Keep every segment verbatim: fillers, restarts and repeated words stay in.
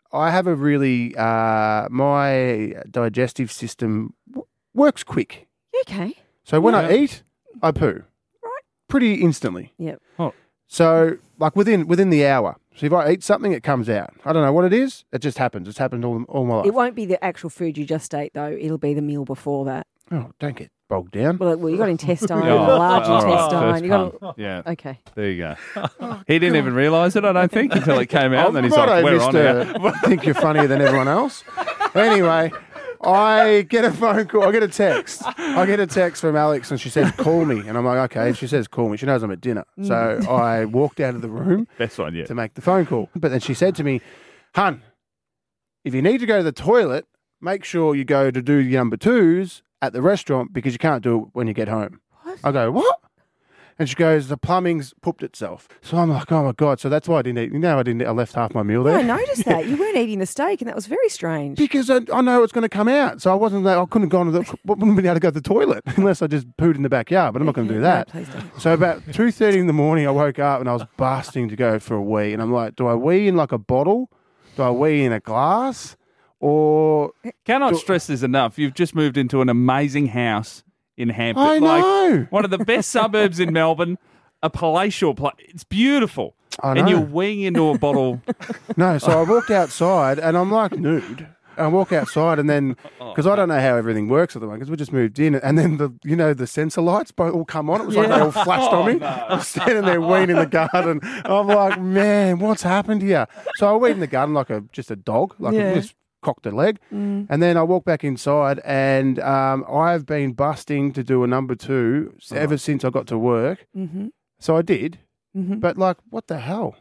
I have a really uh, my digestive system w- works quick. Okay. So when Yeah. I eat, I poo. Right. Pretty instantly. Yep. Oh. So like within within the hour. So if I eat something, it comes out. I don't know what it is. It just happens. It's happened all, all my life. It won't be the actual food you just ate, though. It'll be the meal before that. Oh, don't get bogged down. Well, well you got intestine, Oh, a large all right, intestine. first You got. pump. Yeah, Okay. there you go. He didn't even realise it, I don't think, until it came out. And then he's Righto, like, we're on Mister here. think you're funnier than everyone else. Anyway, I get a phone call. I get a text. I get a text from Alex, and she says, "Call me." And I'm like, "Okay." She says, "Call me." She knows I'm at dinner, so I walked out of the room Best one yet. to make the phone call. But then she said to me, "Hun, if you need to go to the toilet, make sure you go to do your number twos at the restaurant because you can't do it when you get home." What? I go, "What?" And she goes, "The plumbing's pooped itself." So I'm like, "Oh my God." So that's why I didn't eat. You know, I didn't. I left half my meal there. I noticed that. You weren't eating the steak, and that was very strange. Because I, I know it's going to come out, so I wasn't. I couldn't have gone to the. Wouldn't been able to go to the toilet unless I just pooed in the backyard. But I'm not going to do No, that. please don't. So about two thirty in the morning, I woke up and I was busting to go for a wee, and I'm like, "Do I wee in like a bottle? Do I wee in a glass? Or Cannot stress this enough. You've just moved into an amazing house in Hampton. I know. Like, one of the best suburbs in Melbourne, a palatial place. It's beautiful. I And know. you're weeing into a bottle. no?" So I walked outside and I'm like nude. And I walk outside and then because I don't know how everything works at the moment because we just moved in and then the you know the sensor lights both all come on. It was like they all flashed on me. I'm standing there weeing in the garden. I'm like, man, what's happened here? So I weed in the garden like a just a dog, like Yeah. I just cocked a leg, Mm. and then I walk back inside and um, I've been busting to do a number two ever since I got to work. Mm-hmm. So I did, Mm-hmm. but like, what the hell?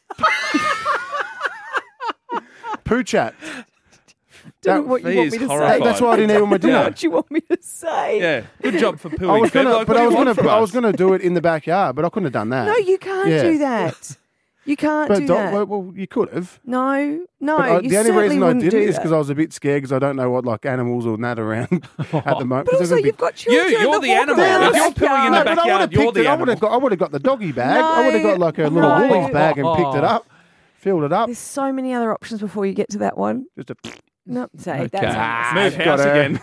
Poo chat. Tell me That- what you he want is me to horrified. say. That's why I didn't eat all my Tell me dinner. what you want me to say. Yeah. Good job for pooing. I was Feb. gonna, Like, but what I do was you want gonna, from I us? was gonna do it in the backyard, but I couldn't have done that. No, you can't Yeah. do that. You can't but do don't- that. well, well, you could have. no, no. But I, you the only certainly reason I wouldn't didn't do is that. because I was a bit scared because I don't know what like animals or that around at the moment. But 'cause also, they're gonna be- you've got You, children. you're that the walk animal. around If the you're pooing in the backyard. No, but I would backyard, have you're picked the it. I would have animal. got. I would have got the doggy bag. I would have got like a little No. Woolies bag and picked it up, filled it up. There's so many other options before you get to that one. Just a. No, say Okay. that's Move I've house got a- again.